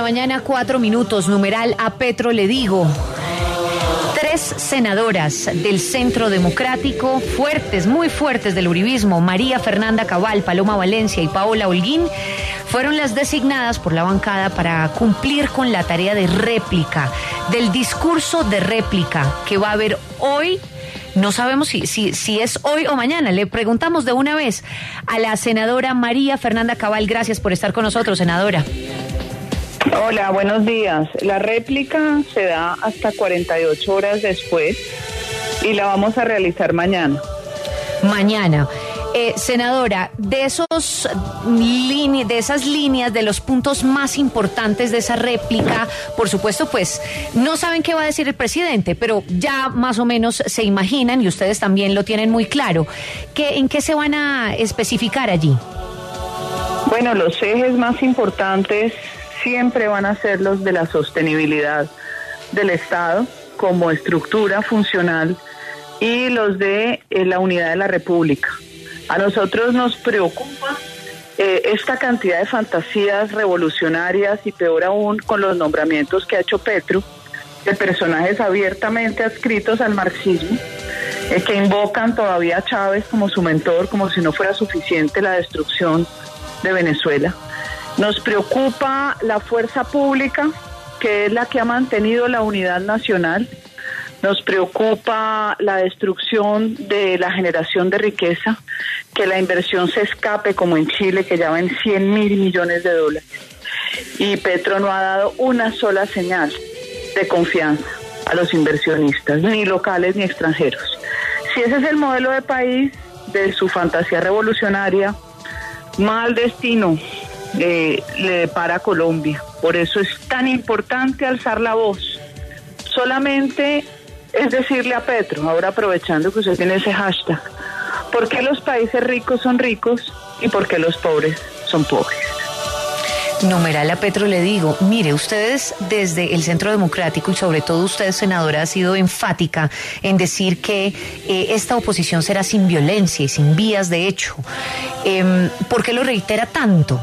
mañana, 4 minutos, numeral a Petro le digo. 3 senadoras del Centro Democrático, fuertes, muy fuertes del uribismo, María Fernanda Cabal, Paloma Valencia y Paola Holguín, fueron las designadas por la bancada para cumplir con la tarea de réplica, del discurso de réplica que va a haber hoy. No sabemos si es hoy o mañana. Le preguntamos de una vez a la senadora María Fernanda Cabal. Gracias por estar con nosotros, senadora. Hola, buenos días. La réplica se da hasta 48 horas después y la vamos a realizar mañana. Mañana. Senadora, de esas líneas, de los puntos más importantes de esa réplica, por supuesto, pues no saben qué va a decir el presidente, pero ya más o menos se imaginan, y ustedes también lo tienen muy claro, ¿en qué se van a especificar allí? Bueno, los ejes más importantes siempre van a ser los de la sostenibilidad del Estado como estructura funcional y los de la unidad de la República. A nosotros nos preocupa esta cantidad de fantasías revolucionarias y peor aún con los nombramientos que ha hecho Petro de personajes abiertamente adscritos al marxismo, que invocan todavía a Chávez como su mentor, como si no fuera suficiente la destrucción de Venezuela. Nos preocupa la fuerza pública, que es la que ha mantenido la unidad nacional. Nos preocupa la destrucción de la generación de riqueza, que la inversión se escape como en Chile, que ya va en 100.000 millones de dólares. Y Petro no ha dado una sola señal de confianza a los inversionistas, ni locales ni extranjeros. Si ese es el modelo de país de su fantasía revolucionaria, mal destino le depara a Colombia. Por eso es tan importante alzar la voz. Solamente es decirle a Petro, ahora aprovechando que usted tiene ese hashtag, ¿por qué los países ricos son ricos y por qué los pobres son pobres? Numeral a Petro le digo, mire, ustedes desde el Centro Democrático y sobre todo usted, senadora, ha sido enfática en decir que esta oposición será sin violencia y sin vías de hecho. ¿Por qué lo reitera tanto?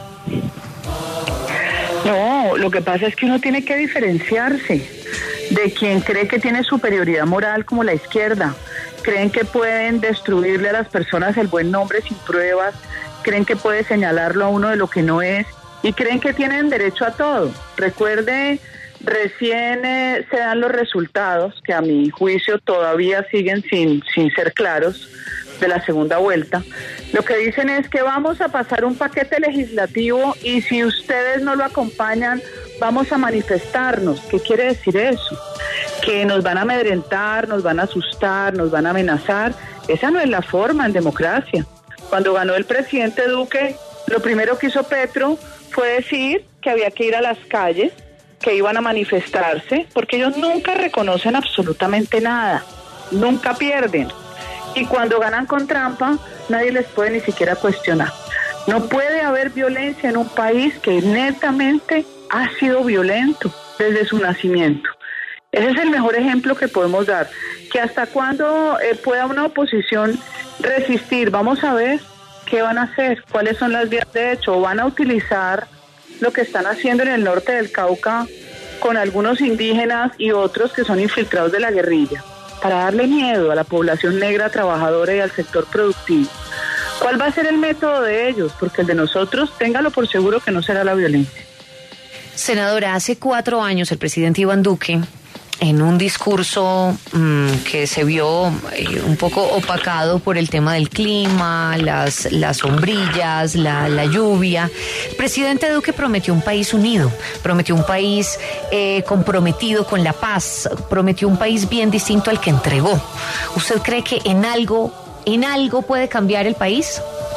No, lo que pasa es que uno tiene que diferenciarse de quien cree que tiene superioridad moral como la izquierda. Creen que pueden destruirle a las personas el buen nombre sin pruebas, creen que puede señalarlo a uno de lo que no es y creen que tienen derecho a todo. Recuerde, recién se dan los resultados, que a mi juicio todavía siguen sin ser claros, de la segunda vuelta. Lo que dicen es que vamos a pasar un paquete legislativo y si ustedes no lo acompañan, vamos a manifestarnos. ¿Qué quiere decir eso? Que nos van a amedrentar, nos van a asustar, nos van a amenazar. Esa no es la forma en democracia. Cuando ganó el presidente Duque, lo primero que hizo Petro fue decir que había que ir a las calles, que iban a manifestarse, porque ellos nunca reconocen absolutamente nada, nunca pierden. Y cuando ganan con trampa, nadie les puede ni siquiera cuestionar. No puede haber violencia en un país que netamente ha sido violento desde su nacimiento. Ese es el mejor ejemplo que podemos dar. Que hasta cuándo pueda una oposición resistir. Vamos a ver qué van a hacer, cuáles son las vías de hecho. O van a utilizar lo que están haciendo en el norte del Cauca con algunos indígenas y otros que son infiltrados de la guerrilla, para darle miedo a la población negra trabajadora y al sector productivo. ¿Cuál va a ser el método de ellos? Porque el de nosotros, téngalo por seguro que no será la violencia. Senadora, hace 4 años el presidente Iván Duque, en un discurso que se vio un poco opacado por el tema del clima, las sombrillas, la lluvia, el presidente Duque prometió un país unido, prometió un país comprometido con la paz, prometió un país bien distinto al que entregó. ¿Usted cree que en algo puede cambiar el país?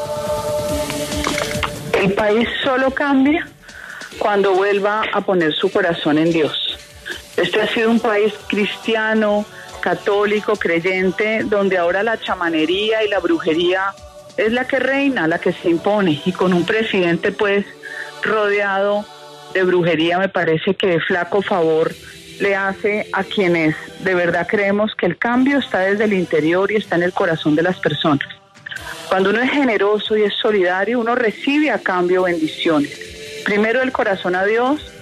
El país solo cambia cuando vuelva a poner su corazón en Dios. Este ha sido un país cristiano, católico, creyente, donde ahora la chamanería y la brujería es la que reina, la que se impone, y con un presidente pues rodeado de brujería me parece que flaco favor le hace a quienes de verdad creemos que el cambio está desde el interior y está en el corazón de las personas. Cuando uno es generoso y es solidario, uno recibe a cambio bendiciones. Primero el corazón a Dios,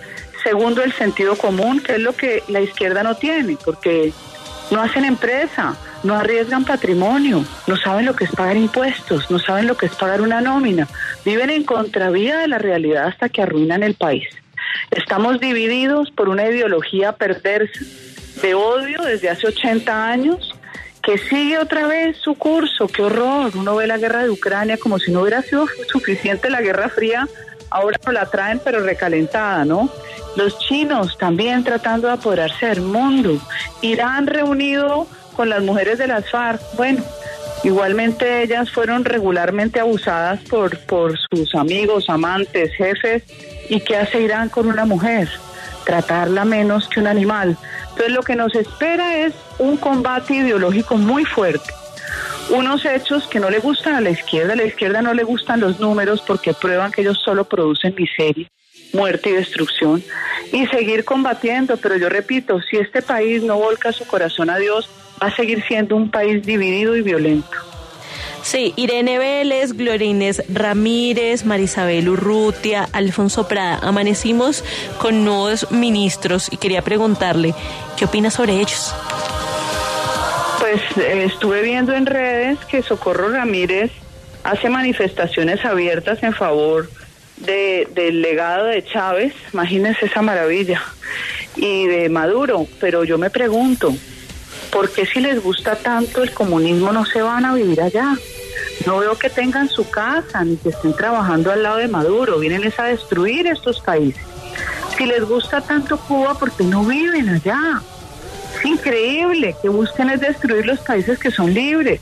Segundo, el sentido común, que es lo que la izquierda no tiene, porque no hacen empresa, no arriesgan patrimonio, no saben lo que es pagar impuestos, no saben lo que es pagar una nómina, viven en contravía de la realidad hasta que arruinan el país. Estamos divididos por una ideología perversa de odio desde hace 80 años, que sigue otra vez su curso. ¡Qué horror! Uno ve la guerra de Ucrania como si no hubiera sido suficiente la Guerra Fría, ahora nos la traen pero recalentada, ¿no? Los chinos también tratando de apoderarse del mundo. Irán reunido con las mujeres de las FARC. Bueno, igualmente ellas fueron regularmente abusadas por sus amigos, amantes, jefes. ¿Y qué hace Irán con una mujer? Tratarla menos que un animal. Entonces lo que nos espera es un combate ideológico muy fuerte. Unos hechos que no le gustan a la izquierda no le gustan los números porque prueban que ellos solo producen miseria, muerte y destrucción, y seguir combatiendo. Pero yo repito, si este país no volca su corazón a Dios, va a seguir siendo un país dividido y violento. Sí, Irene Vélez, Gloria Inés Ramírez, Marisabel Urrutia, Alfonso Prada, amanecimos con nuevos ministros y quería preguntarle, ¿qué opina sobre ellos? Pues estuve viendo en redes que Socorro Ramírez hace manifestaciones abiertas en favor del legado de Chávez, imagínense esa maravilla, y de Maduro, pero yo me pregunto, ¿por qué si les gusta tanto el comunismo no se van a vivir allá? No veo que tengan su casa, ni que estén trabajando al lado de Maduro, vienen a destruir estos países. Si les gusta tanto Cuba, ¿por qué no viven allá? Es increíble que busquen es destruir los países que son libres.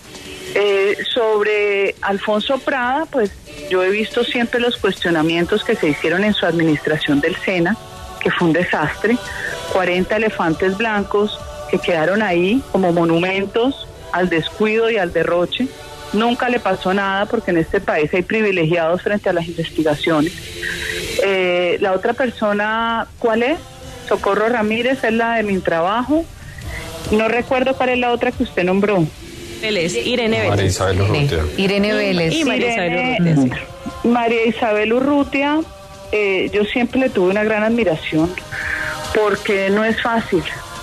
Sobre Alfonso Prada, pues yo he visto siempre los cuestionamientos que se hicieron en su administración del SENA, que fue un desastre, 40 elefantes blancos que quedaron ahí como monumentos al descuido y al derroche. Nunca le pasó nada porque en este país hay privilegiados frente a las investigaciones. La otra persona, ¿cuál es? Socorro Ramírez, es la de Mi Trabajo. No recuerdo cuál es la otra que usted nombró. Vélez, Irene Vélez. María Isabel Urrutia. Irene Vélez. Y María Isabel Urrutia, sí. María Isabel Urrutia, yo siempre le tuve una gran admiración porque no es fácil.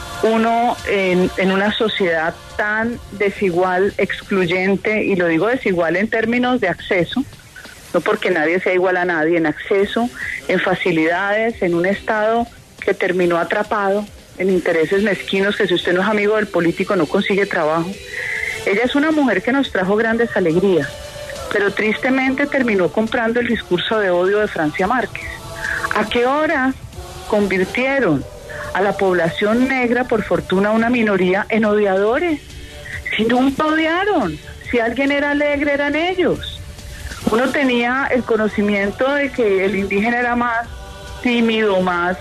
Uno en una sociedad tan desigual, excluyente, y lo digo desigual en términos de acceso, no porque nadie sea igual a nadie, en acceso, en facilidades, en un Estado que terminó atrapado en intereses mezquinos, que si usted no es amigo del político no consigue trabajo. Ella es una mujer que nos trajo grandes alegrías, pero tristemente terminó comprando el discurso de odio de Francia Márquez. ¿A qué horas convirtieron a la población negra, por fortuna una minoría, en odiadores? Si nunca odiaron, si alguien era alegre eran ellos. Uno tenía el conocimiento de que el indígena era más tímido, más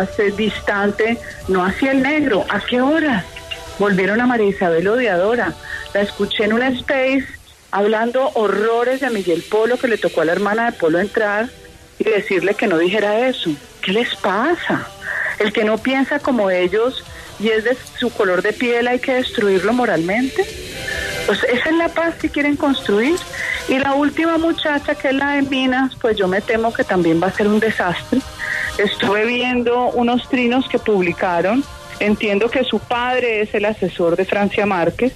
distante, no hacia el negro. ¿A qué horas volvieron a María Isabel odiadora? La escuché en un space hablando horrores de Miguel Polo, que le tocó a la hermana de Polo entrar y decirle que no dijera eso. ¿Qué les pasa? El que no piensa como ellos y es de su color de piel hay que destruirlo moralmente. Pues esa es la paz que quieren construir. Y la última muchacha, que es la de Minas, pues yo me temo que también va a ser un desastre. Estuve viendo unos trinos que publicaron, entiendo que su padre es el asesor de Francia Márquez.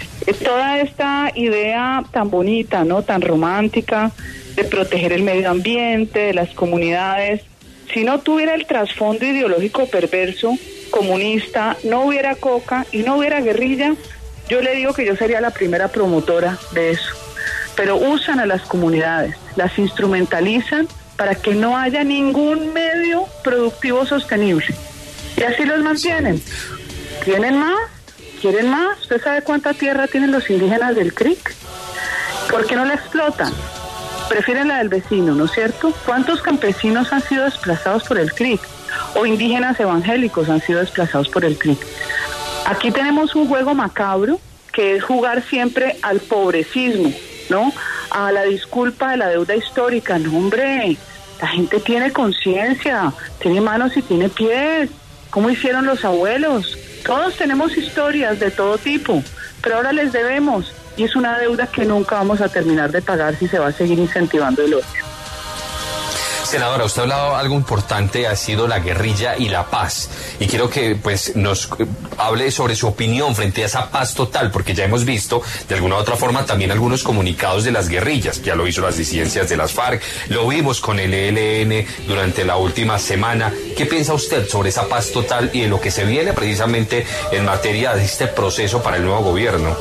Toda esta idea tan bonita, ¿no?, tan romántica, de proteger el medio ambiente, de las comunidades, si no tuviera el trasfondo ideológico perverso, comunista, no hubiera coca y no hubiera guerrilla, yo le digo que yo sería la primera promotora de eso. Pero usan a las comunidades, las instrumentalizan para que no haya ningún medio productivo sostenible. Y así los mantienen. ¿Tienen más? ¿Quieren más? ¿Usted sabe cuánta tierra tienen los indígenas del CRIC? ¿Por qué no la explotan? Prefieren la del vecino, ¿no es cierto? ¿Cuántos campesinos han sido desplazados por el CRIC? O indígenas evangélicos han sido desplazados por el CRIC. Aquí tenemos un juego macabro que es jugar siempre al pobrecismo, ¿no? A la disculpa de la deuda histórica. No, hombre, la gente tiene conciencia, tiene manos y tiene pies. ¿Cómo hicieron los abuelos? Todos tenemos historias de todo tipo, pero ahora les debemos. Y es una deuda que nunca vamos a terminar de pagar si se va a seguir incentivando el odio. Senadora, usted ha hablado algo importante, ha sido la guerrilla y la paz. Y quiero que pues nos hable sobre su opinión frente a esa paz total, porque ya hemos visto de alguna u otra forma también algunos comunicados de las guerrillas. Ya lo hizo las disidencias de las FARC, lo vimos con el ELN durante la última semana. ¿Qué piensa usted sobre esa paz total y de lo que se viene precisamente en materia de este proceso para el nuevo gobierno?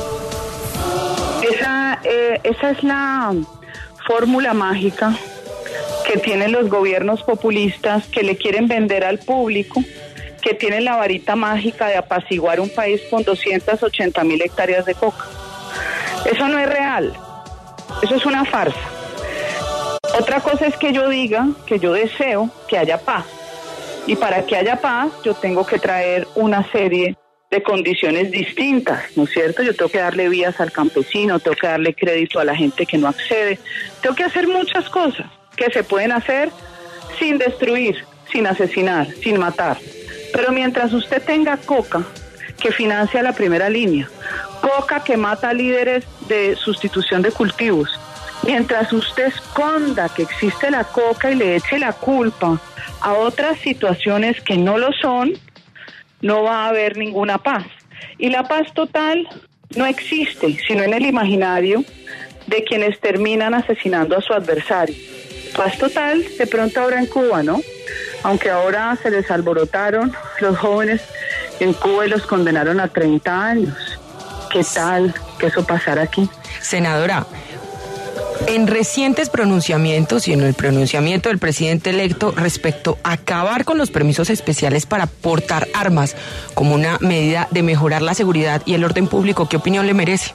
Esa es la fórmula mágica que tienen los gobiernos populistas que le quieren vender al público, que tienen la varita mágica de apaciguar un país con 280.000 hectáreas de coca. Eso no es real, eso es una farsa. Otra cosa es que yo diga que yo deseo que haya paz, y para que haya paz yo tengo que traer una serie de condiciones distintas, ¿no es cierto? Yo tengo que darle vías al campesino, tengo que darle crédito a la gente que no accede, tengo que hacer muchas cosas que se pueden hacer sin destruir, sin asesinar, sin matar. Pero mientras usted tenga coca que financia la primera línea, coca que mata a líderes de sustitución de cultivos, mientras usted esconda que existe la coca y le eche la culpa a otras situaciones que no lo son, no va a haber ninguna paz. Y la paz total no existe, sino en el imaginario de quienes terminan asesinando a su adversario. Paz total de pronto ahora en Cuba, ¿no? Aunque ahora se les alborotaron los jóvenes en Cuba y los condenaron a 30 años. ¿Qué tal que eso pasara aquí? Senadora, en recientes pronunciamientos y en el pronunciamiento del presidente electo respecto a acabar con los permisos especiales para portar armas como una medida de mejorar la seguridad y el orden público, ¿qué opinión le merece?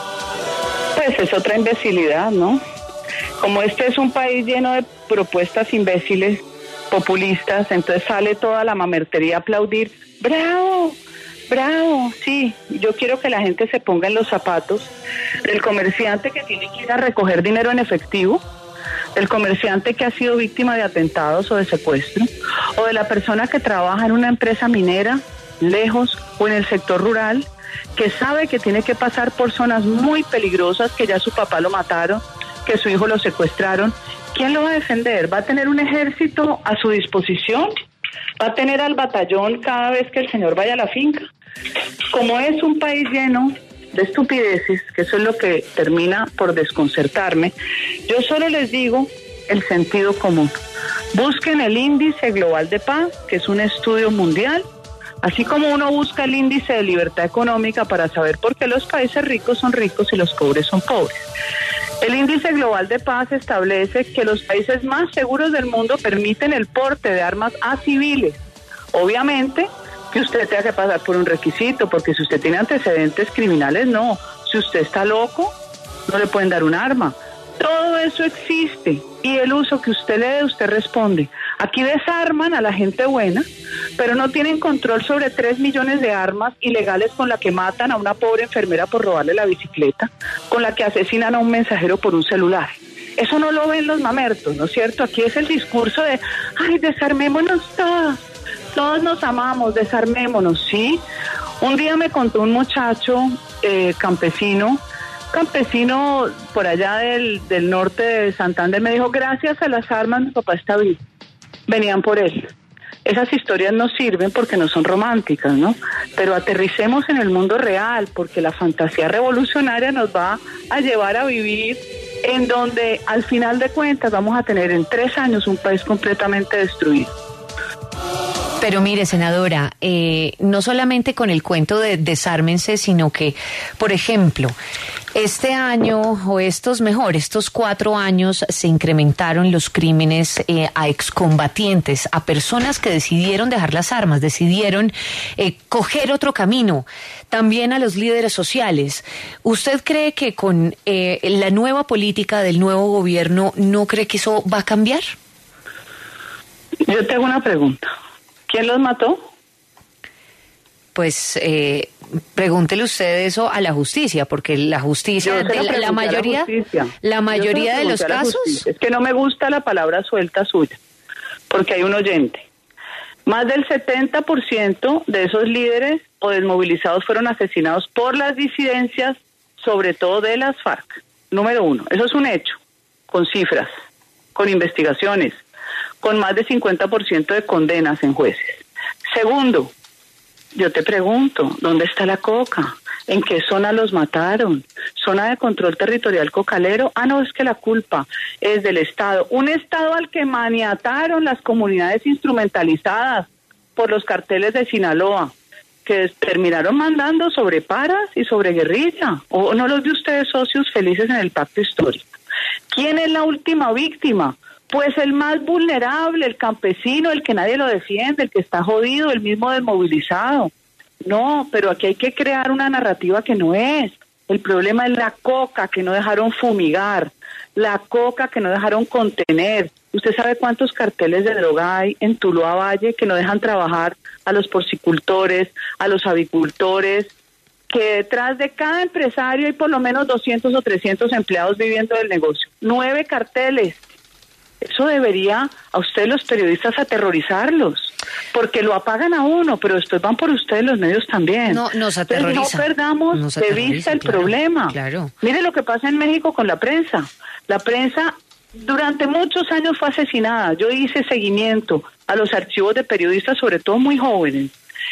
Pues es otra imbecilidad, ¿no? Como este es un país lleno de propuestas imbéciles, populistas, entonces sale toda la mamertería a aplaudir. ¡Bravo! ¡Bravo! Sí, yo quiero que la gente se ponga en los zapatos del comerciante que tiene que ir a recoger dinero en efectivo, del comerciante que ha sido víctima de atentados o de secuestro, o de la persona que trabaja en una empresa minera, lejos, o en el sector rural, que sabe que tiene que pasar por zonas muy peligrosas, que ya su papá lo mataron, que su hijo lo secuestraron. ¿Quién lo va a defender? ¿Va a tener un ejército a su disposición? ¿Va a tener al batallón cada vez que el señor vaya a la finca? Como es un país lleno de estupideces, que eso es lo que termina por desconcertarme, yo solo les digo el sentido común. Busquen el índice global de paz, que es un estudio mundial, así como uno busca el índice de libertad económica para saber por qué los países ricos son ricos y los pobres son pobres. El índice global de paz establece que los países más seguros del mundo permiten el porte de armas a civiles. Obviamente que usted tenga que pasar por un requisito, porque si usted tiene antecedentes criminales, no. Si usted está loco, no le pueden dar un arma. Todo eso existe y el uso que usted le dé, usted responde. Aquí desarman a la gente buena, pero no tienen control sobre 3 millones de armas ilegales con la que matan a una pobre enfermera por robarle la bicicleta, con la que asesinan a un mensajero por un celular. Eso no lo ven los mamertos, ¿no es cierto? Aquí es el discurso de, ay, desarmémonos todos nos amamos, desarmémonos, ¿sí? Un día me contó un muchacho campesino por allá del norte de Santander, me dijo, gracias a las armas mi papá está vivo, venían por él. Esas historias no sirven porque no son románticas, ¿no? Pero aterricemos en el mundo real, porque la fantasía revolucionaria nos va a llevar a vivir en donde al final de cuentas vamos a tener en 3 años un país completamente destruido. Pero mire, senadora, no solamente con el cuento de desármense, sino que, por ejemplo, este año o estos 4 años se incrementaron los crímenes a excombatientes, a personas que decidieron dejar las armas, decidieron coger otro camino, también a los líderes sociales. ¿Usted cree que con la nueva política del nuevo gobierno no cree que eso va a cambiar? Yo tengo una pregunta. ¿Quién los mató? Pues pregúntele usted eso a la justicia, porque la justicia, la mayoría de los casos... Es que no me gusta la palabra suelta suya, porque hay un oyente. Más del 70% de esos líderes o desmovilizados fueron asesinados por las disidencias, sobre todo de las FARC. Número 1, eso es un hecho, con cifras, con investigaciones. con más de 50% de condenas en jueces. Segundo, yo te pregunto, ¿dónde está la coca? ¿En qué zona los mataron? ¿Zona de control territorial cocalero? Ah, no, es que la culpa es del Estado. Un Estado al que maniataron las comunidades instrumentalizadas por los carteles de Sinaloa, que terminaron mandando sobre paras y sobre guerrilla. ¿O no los ve ustedes socios felices en el pacto histórico? ¿Quién es la última víctima? Pues el más vulnerable, el campesino, el que nadie lo defiende, el que está jodido, el mismo desmovilizado. No, pero aquí hay que crear una narrativa que no es. El problema es la coca que no dejaron fumigar, la coca que no dejaron contener. ¿Usted sabe cuántos carteles de droga hay en Tuluá Valle que no dejan trabajar a los porcicultores, a los avicultores? Que detrás de cada empresario hay por lo menos 200 o 300 empleados viviendo del negocio. 9 carteles. Eso debería a ustedes los periodistas aterrorizarlos, porque lo apagan a uno, pero después van por ustedes los medios también. No, nos aterroriza. Entonces, no perdamos de vista el problema. Claro. Mire lo que pasa en México con la prensa. La prensa durante muchos años fue asesinada. Yo hice seguimiento a los archivos de periodistas, sobre todo muy jóvenes.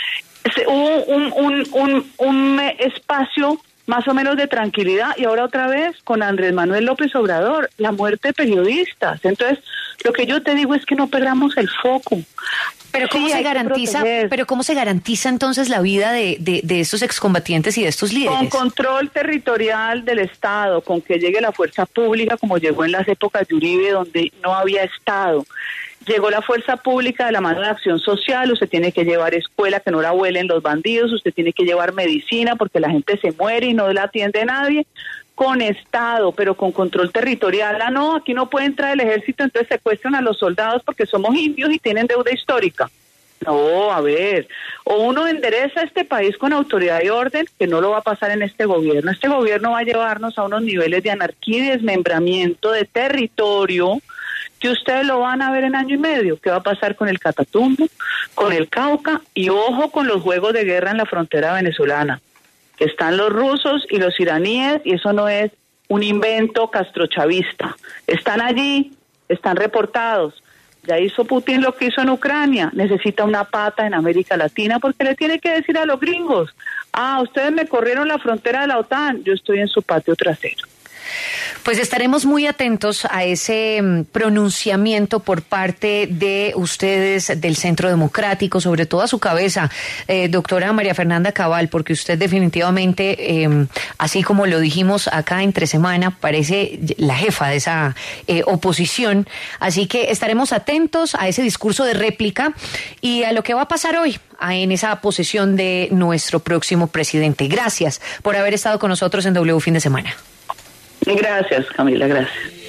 Hubo un espacio más o menos de tranquilidad, y ahora otra vez con Andrés Manuel López Obrador, la muerte de periodistas. Entonces, lo que yo te digo es que no perdamos el foco. Pero ¿cómo se garantiza? Pero ¿cómo se garantiza entonces la vida de estos excombatientes y de estos líderes? Con control territorial del Estado, con que llegue la fuerza pública, como llegó en las épocas de Uribe, donde no había Estado. Llegó la fuerza pública de la mano de acción social. Usted tiene que llevar escuela, que no la vuelen los bandidos. Usted tiene que llevar medicina, porque la gente se muere y no la atiende nadie. Con Estado, pero con control territorial. Ah, no, aquí no puede entrar el ejército, entonces secuestran a los soldados porque somos indios y tienen deuda histórica. No, a ver, o uno endereza este país con autoridad y orden, que no lo va a pasar en este gobierno. Este gobierno va a llevarnos a unos niveles de anarquía y desmembramiento de territorio que ustedes lo van a ver en año y medio. ¿Qué va a pasar con el Catatumbo, con el Cauca? Y ojo con los juegos de guerra en la frontera venezolana. Están los rusos y los iraníes, y eso no es un invento castrochavista. Están allí, están reportados. Ya hizo Putin lo que hizo en Ucrania. Necesita una pata en América Latina, porque le tiene que decir a los gringos: ah, ustedes me corrieron la frontera de la OTAN, yo estoy en su patio trasero. Pues estaremos muy atentos a ese pronunciamiento por parte de ustedes del Centro Democrático, sobre todo a su cabeza, doctora María Fernanda Cabal, porque usted definitivamente, así como lo dijimos acá entre semana, parece la jefa de esa oposición. Así que estaremos atentos a ese discurso de réplica y a lo que va a pasar hoy en esa posesión de nuestro próximo presidente. Gracias por haber estado con nosotros en W Fin de Semana. Gracias, Camila, gracias.